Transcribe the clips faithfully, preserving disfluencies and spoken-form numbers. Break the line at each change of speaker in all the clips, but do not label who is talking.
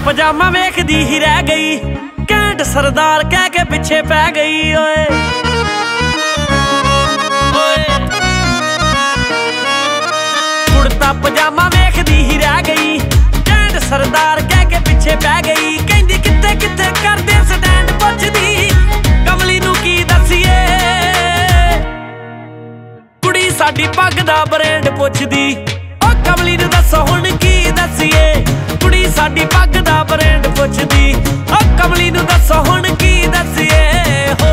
पजामा वेखदी ही रह गई, कैंट सरदार कह के पिछे पै गई। ओए कुर्ता पजामा वेखदी ही रह गई, कैंट सरदार कह के पिछे पै गई। कहंदी कित्थे कित्थे करदे स्टैंड, पुछदी कमली नूं की दसीए। कुड़ी साडी पग दा ब्रांड पुछदी, ओ कमली नूं दसो हुण की दसीए। कुड़ी साडी पग दा ब्रांड पुछदी, ओ कमली नूं दसो हुण की दसीए। हो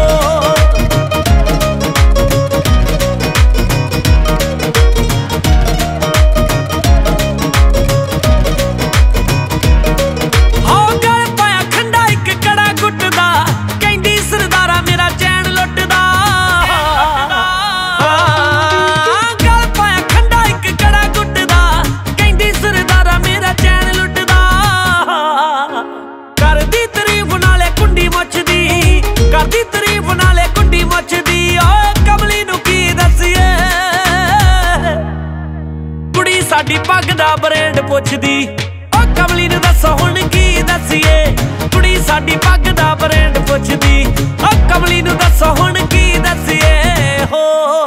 करदी तारीफ नाले कुंडी मचदी, ओ कमली नूं की दसीए। कुड़ी साडी पग दा ब्रांड पुछदी, ओ कमली नूं दसो हुण की दसीए। कुड़ी साडी पग दा ब्रांड पुछदी, ओ कमली नूं दसो हुण की दसीए। हो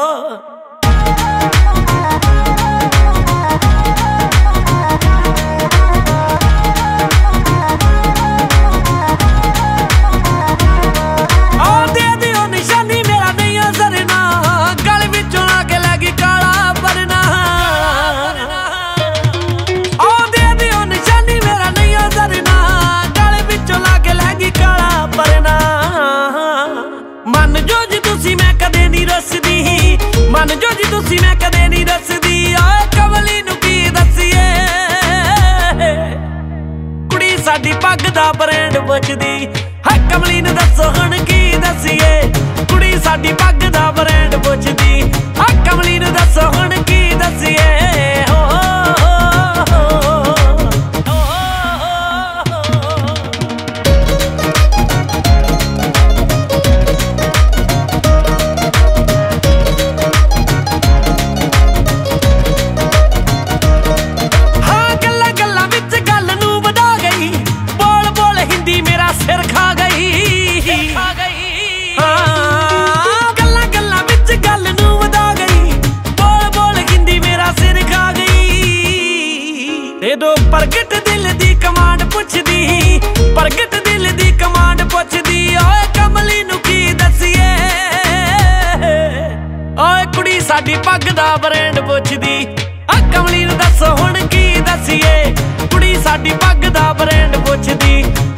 मन जो जी तुसी मैं कदे नहीं रसदी, ओए कमली नूं की दसीए। कुड़ी साडी पग दा ब्रांड पुछदी, है कमली नूं दसो हुण की दसीए। कुड़ी साडी पग दा ब्रांड पुछदी, है कमली नूं दसो हुण की दसीए। हो सिर खा गई, हाँ गल्लां गल्लां विच गल नूं वधा गई। बोल बोल हिंदी मेरा सिर खा गई। दे दो प्रगट दिल दी कमांड पुछदी, प्रगट दिल दी कमांड पुछदी, ओए कमली नूं की दसीए। ओए कुड़ी साडी पग दा ब्रांड पुछदी, आ कमली नूं दसो हुण की दसीए। कुड़ी साडी पग दा ब्रांड पुछदी,